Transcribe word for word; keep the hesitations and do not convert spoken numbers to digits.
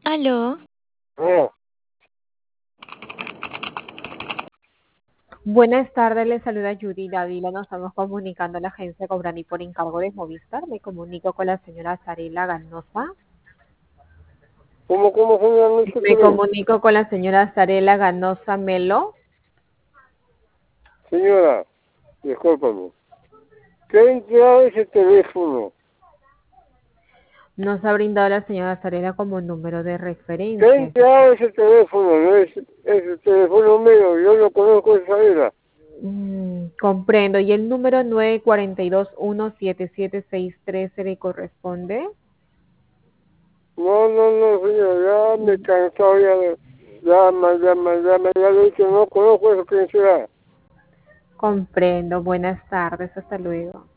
Aló, Oh, Buenas tardes, les saluda Judy Dávila. Nos estamos comunicando a la agencia Cobrani por encargo de Movistar. Me comunico con la señora Sarela Ganosa. ¿cómo, cómo señora? No Me escuché. comunico con la señora Sarela Ganosa Melo. Señora, discúlpame. ¿Qué ha entrado ese teléfono? Nos ha brindado la señora Sarela como número de ¿Qué ha referencia. entrado ese teléfono? No es, es el teléfono mío, yo no conozco esa era. Mm, comprendo. ¿Y el número nueve cuatro dos uno siete siete seis tres se le corresponde? No, no, no, señor, ya me he cansado ya de... Ya, me- ya, me- ya me había dicho, no conozco eso, ¿quién será? Comprendo. Buenas tardes. Hasta luego.